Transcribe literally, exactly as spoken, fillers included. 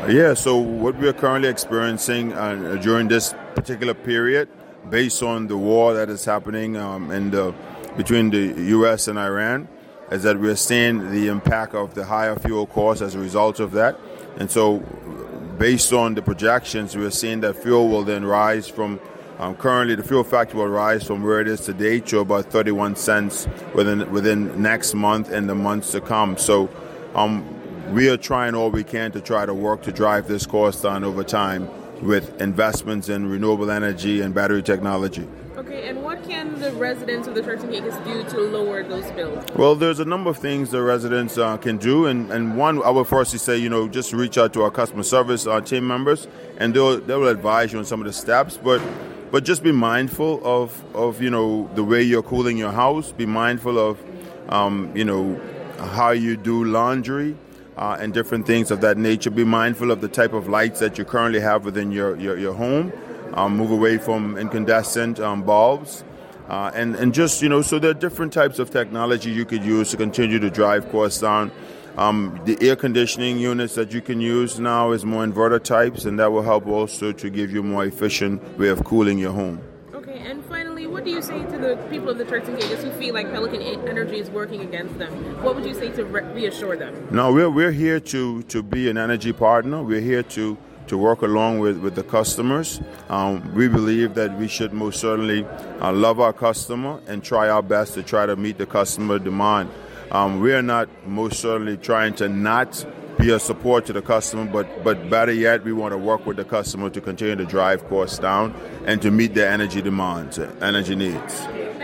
Yeah, so what we're currently experiencing uh, during this particular period, based on the war that is happening um, in the, between the U S and Iran, is that we're seeing the impact of the higher fuel costs as a result of that. And so based on the projections, we're seeing that fuel will then rise from, um, currently the fuel factor will rise from where it is today to about thirty-one cents within within next month and the months to come. So um, we are trying all we can to try to work to drive this cost down over time with investments in renewable energy and battery technology. Okay, and what can the residents of the Turks and Caicos do to lower those bills? Well, there's a number of things the residents uh, can do, and, and one, I would firstly say, you know, just reach out to our customer service uh, team members, and they'll they will advise you on some of the steps. But but just be mindful of of you know the way you're cooling your house. Be mindful of um, you know how you do laundry. Uh, and different things of that nature. Be mindful of the type of lights that you currently have within your, your, your home. Um, move away from incandescent um, bulbs. Uh, and, and just, you know, so there are different types of technology you could use to continue to drive costs down. Um, the air conditioning units that you can use now is more inverter types, and that will help also to give you a more efficient way of cooling your home. Okay, and finally, what do you say to the people of the Turks and Caicos who feel like Pelican Energy is working against them? What would you say to re- reassure them? No, we're we're here to, to be an energy partner. We're here to, to work along with, with the customers. Um, we believe that we should most certainly uh, love our customer and try our best to try to meet the customer demand. Um, we are not most certainly trying to not be a support to the customer, but but better yet, we want to work with the customer to continue to drive costs down and to meet their energy demands, energy needs.